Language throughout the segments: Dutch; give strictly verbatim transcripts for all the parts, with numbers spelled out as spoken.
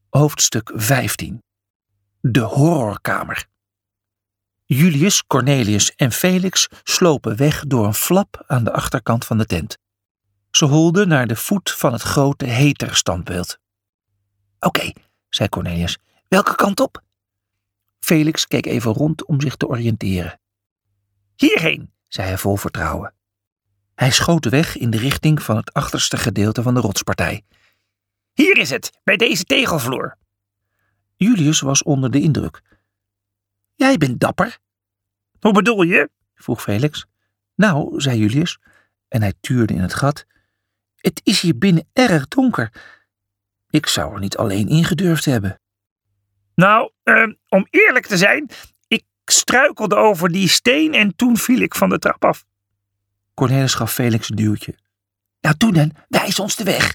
Hoofdstuk vijftien. De horrorkamer. Julius, Cornelius en Felix slopen weg door een flap aan de achterkant van de tent. Ze holden naar de voet van het grote heterstandbeeld. Oké, okay, zei Cornelius. Welke kant op? Felix keek even rond om zich te oriënteren. Hierheen, zei hij vol vertrouwen. Hij schoot weg in de richting van het achterste gedeelte van de rotspartij. Hier is het, bij deze tegelvloer. Julius was onder de indruk. Jij bent dapper. Hoe bedoel je? Vroeg Felix. Nou, zei Julius, en hij tuurde in het gat. Het is hier binnen erg donker. Ik zou er niet alleen ingedurfd hebben. Nou, uh, om eerlijk te zijn, ik struikelde over die steen en toen viel ik van de trap af. Cornelis gaf Felix een duwtje. Nou, toen dan, wijs ons de weg.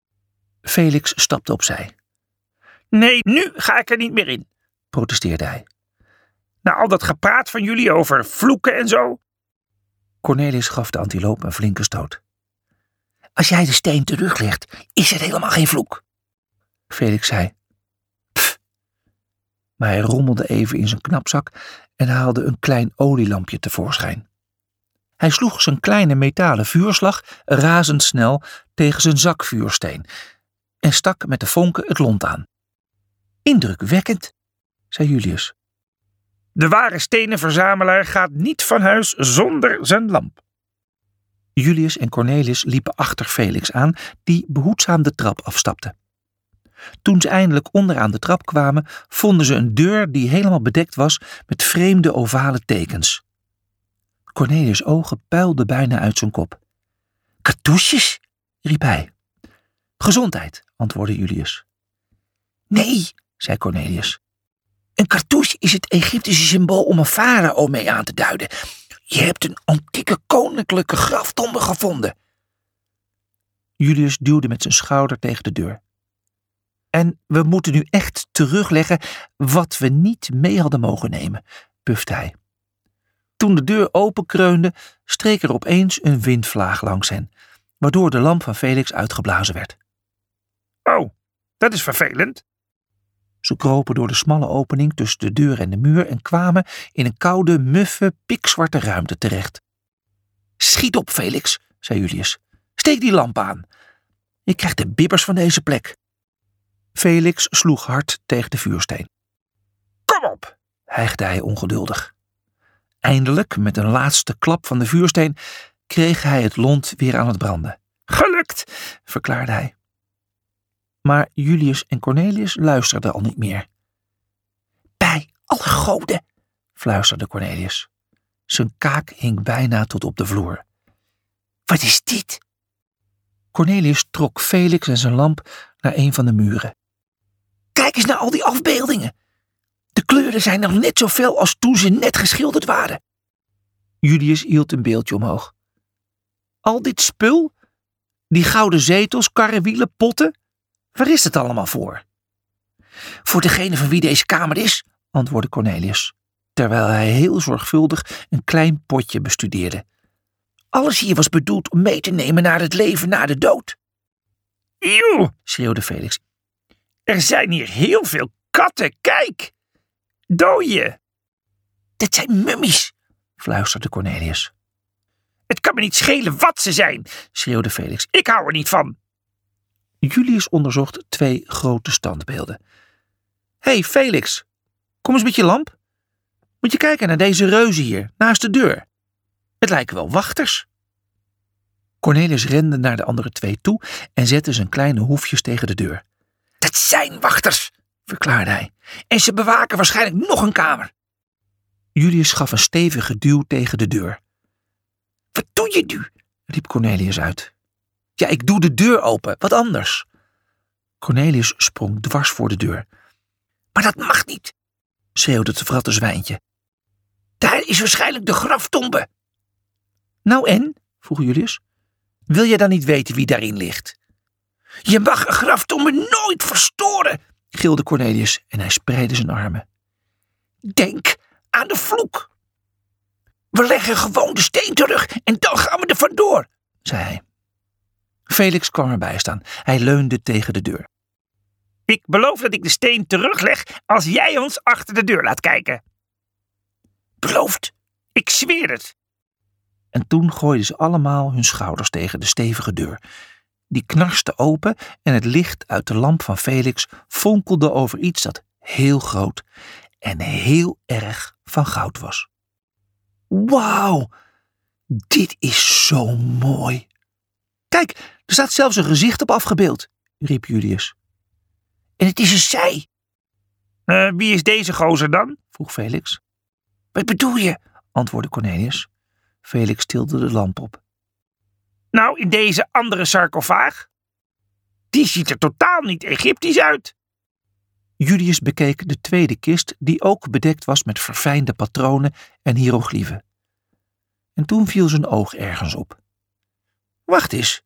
Felix stapte opzij. Nee, nu ga ik er niet meer in, protesteerde hij. Na al dat gepraat van jullie over vloeken en zo. Cornelis gaf de antiloop een flinke stoot. Als jij de steen teruglegt, is het helemaal geen vloek. Felix zei. Pff. Maar hij rommelde even in zijn knapzak en haalde een klein olielampje tevoorschijn. Hij sloeg zijn kleine metalen vuurslag razendsnel tegen zijn zakvuursteen en stak met de vonken het lont aan. Indrukwekkend, zei Julius. De ware stenenverzamelaar gaat niet van huis zonder zijn lamp. Julius en Cornelis liepen achter Felix aan, die behoedzaam de trap afstapte. Toen ze eindelijk onderaan de trap kwamen, vonden ze een deur die helemaal bedekt was met vreemde ovale tekens. Cornelis' ogen puilden bijna uit zijn kop. Cartouches, riep hij. Gezondheid, antwoordde Julius. Nee, zei Cornelius. Een cartouche is het Egyptische symbool om een farao mee aan te duiden. Je hebt een antieke koninklijke graftombe gevonden. Julius duwde met zijn schouder tegen de deur. En we moeten nu echt terugleggen wat we niet mee hadden mogen nemen, pufte hij. Toen de deur openkreunde, streek er opeens een windvlaag langs hen, waardoor de lamp van Felix uitgeblazen werd. Oh, dat is vervelend. Ze kropen door de smalle opening tussen de deur en de muur en kwamen in een koude, muffe, pikzwarte ruimte terecht. Schiet op, Felix, zei Julius. Steek die lamp aan. Ik krijg de bibbers van deze plek. Felix sloeg hard tegen de vuursteen. Kom op, hijgde hij ongeduldig. Eindelijk, met een laatste klap van de vuursteen, kreeg hij het lont weer aan het branden. Gelukt, verklaarde hij. Maar Julius en Cornelius luisterden al niet meer. Bij alle goden, fluisterde Cornelius. Zijn kaak hing bijna tot op de vloer. Wat is dit? Cornelius trok Felix en zijn lamp naar een van de muren. Kijk eens naar al die afbeeldingen. De kleuren zijn nog net zo fel als toen ze net geschilderd waren. Julius hield een beeldje omhoog. Al dit spul? Die gouden zetels, karrewielen, potten? Waar is het allemaal voor? Voor degene van wie deze kamer is, antwoordde Cornelius, terwijl hij heel zorgvuldig een klein potje bestudeerde. Alles hier was bedoeld om mee te nemen naar het leven na de dood. Eeuw, schreeuwde Felix. Er zijn hier heel veel katten, kijk! Dooie! Dit zijn mummies, fluisterde Cornelius. Het kan me niet schelen wat ze zijn, schreeuwde Felix. Ik hou er niet van. Julius onderzocht twee grote standbeelden. Hé, hey, Felix, kom eens met je lamp. Moet je kijken naar deze reuzen hier, naast de deur. Het lijken wel wachters. Cornelius rende naar de andere twee toe en zette zijn kleine hoefjes tegen de deur. Dat zijn wachters, verklaarde hij. En ze bewaken waarschijnlijk nog een kamer. Julius gaf een stevige duw tegen de deur. Wat doe je nu? Riep Cornelius uit. Ja, ik doe de deur open, wat anders. Cornelius sprong dwars voor de deur. Maar dat mag niet, schreeuwde het verratte zwijntje. Daar is waarschijnlijk de graftombe. Nou en? Vroeg Julius. Wil jij dan niet weten wie daarin ligt? Je mag een graftombe nooit verstoren, gilde Cornelius en hij spreidde zijn armen. Denk aan de vloek. We leggen gewoon de steen terug en dan gaan we er vandoor, zei hij. Felix kwam erbij staan. Hij leunde tegen de deur. Ik beloof dat ik de steen terugleg als jij ons achter de deur laat kijken. Beloofd? Ik zweer het. En toen gooiden ze allemaal hun schouders tegen de stevige deur. Die knarste open en het licht uit de lamp van Felix fonkelde over iets dat heel groot en heel erg van goud was. Wauw, dit is zo mooi. Kijk, er staat zelfs een gezicht op afgebeeld, riep Julius. En het is een zij. Uh, wie is deze gozer dan? Vroeg Felix. Wat bedoel je? Antwoordde Cornelius. Felix tilde de lamp op. Nou, in deze andere sarcofaag. Die ziet er totaal niet Egyptisch uit. Julius bekeek de tweede kist, die ook bedekt was met verfijnde patronen en hiërogliefen. En toen viel zijn oog ergens op. Wacht eens.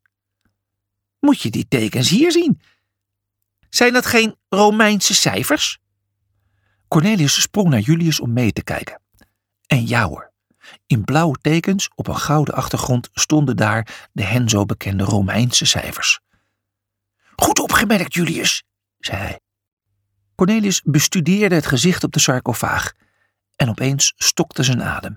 Moet je die tekens hier zien? Zijn dat geen Romeinse cijfers? Cornelius sprong naar Julius om mee te kijken. En ja hoor, in blauwe tekens op een gouden achtergrond stonden daar de hen zo bekende Romeinse cijfers. Goed opgemerkt, Julius, zei hij. Cornelius bestudeerde het gezicht op de sarcofaag en opeens stokte zijn adem.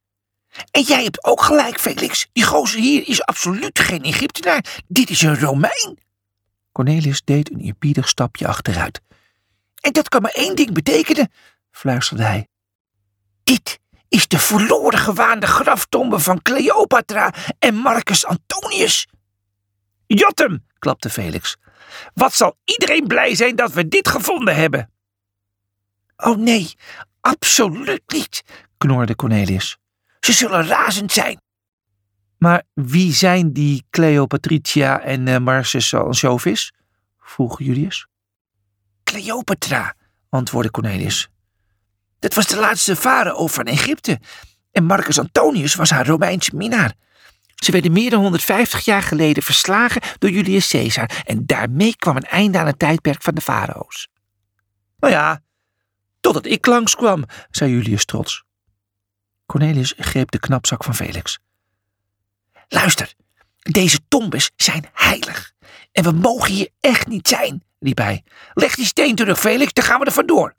En jij hebt ook gelijk, Felix. Die gozer hier is absoluut geen Egyptenaar. Dit is een Romein. Cornelius deed een eerbiedig stapje achteruit. En dat kan maar één ding betekenen, fluisterde hij. Dit is de verloren gewaande graftombe van Cleopatra en Marcus Antonius. Jotem, klapte Felix. Wat zal iedereen blij zijn dat we dit gevonden hebben? Oh nee, absoluut niet, knorde Cornelius. Ze zullen razend zijn. Maar wie zijn die Cleopatra en uh, Marcus Antonius? Vroeg Julius. Cleopatra, antwoordde Cornelius. Dat was de laatste farao van Egypte. En Marcus Antonius was haar Romeinse minnaar. Ze werden meer dan honderdvijftig jaar geleden verslagen door Julius Caesar. En daarmee kwam een einde aan het tijdperk van de farao's. Nou ja, totdat ik langskwam, zei Julius trots. Cornelius greep de knapzak van Felix. Luister, deze tombes zijn heilig. En we mogen hier echt niet zijn, riep hij. Leg die steen terug, Felix, dan gaan we er vandoor.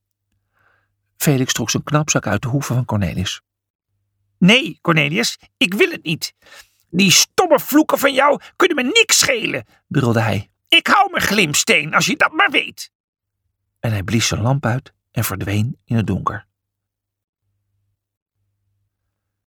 Felix trok zijn knapzak uit de hoeven van Cornelius. Nee, Cornelius, ik wil het niet. Die stomme vloeken van jou kunnen me niks schelen, brulde hij. Ik hou mijn glimsteen, als je dat maar weet. En hij blies zijn lamp uit en verdween in het donker.